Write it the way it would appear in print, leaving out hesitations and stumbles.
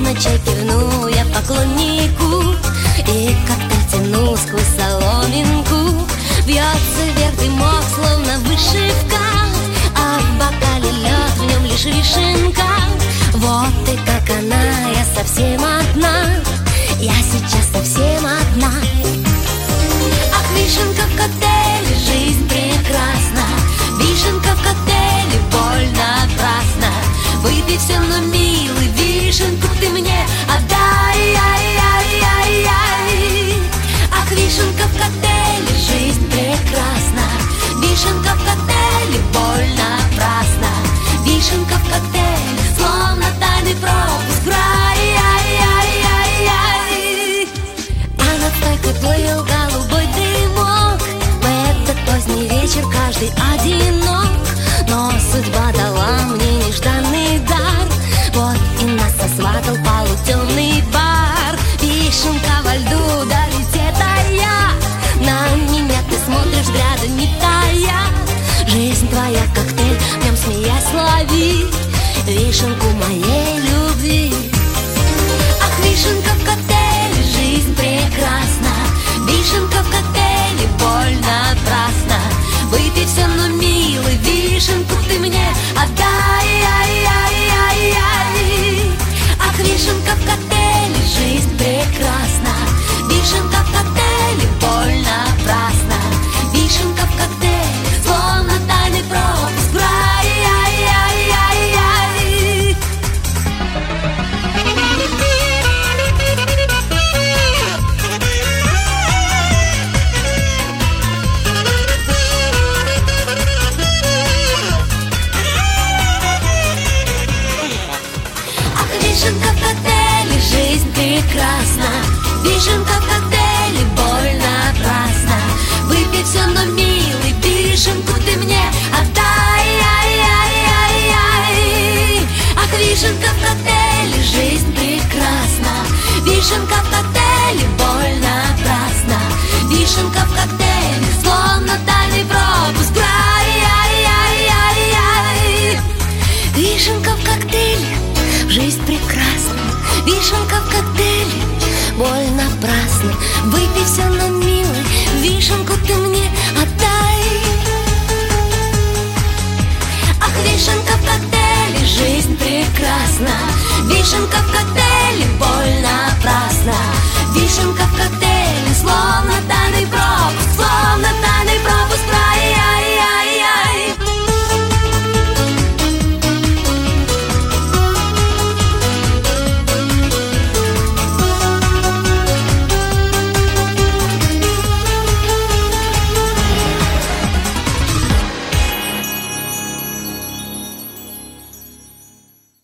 на чай кивну я поклоннику и коктейль тяну сквозь соломинку. Бьется вверх дымок, словно вышивка, а в бокале лед, в нем лишь вишенка. Вот ты как она, я совсем одна, я сейчас совсем одна. Ах, вишенка в коктейле, жизнь прекрасна. Вишенка в коктейле, боль напрасно. Выпей все, но, милый, вишенку ты мне отдай. Ах, вишенка в коктейле, жизнь прекрасна. Вишенка в коктейле, боль напрасно. Вишенка в коктейле, словно тайный пропуск в рай. А над стойкой плыл голубой дымок. В этот поздний вечер каждый одинок, но судьба дала мне нежданный дар. Вот и нас сосватал полутемный бар. Вишенка во льду, да ведь это я. На меня ты смотришь, взгляда не тая. Жизнь твоя коктейль, в нем смеясь лови вишенку моей любви. Ах, вишенка в коктейле, жизнь прекрасна. Вишенка в коктейле, боль напрасно. Выпей все, но, милый, вишенку ты мне отдай. Ах, вишенка в коктейле, жизнь прекрасна. Вишенка в коктейле, боль напрасно. Вишенка в коктейле, словно тайный пропуск в рай. Вишенка в коктейле, жизнь прекрасна. Вишенка в коктейле, боль напрасно. Выпей все, но, милый, вишенку ты мне отдай. Ах, вишенка в коктейле, жизнь прекрасна. Вишенка в коктейле, боль напрасно. Вишенка в коктейле, словно тайный пропуск в рай. Вишенка в коктейле, жизнь прекрасна. Вишенка в коктейле, боль напрасно. Выпей все, но, милый, вишенку ты мне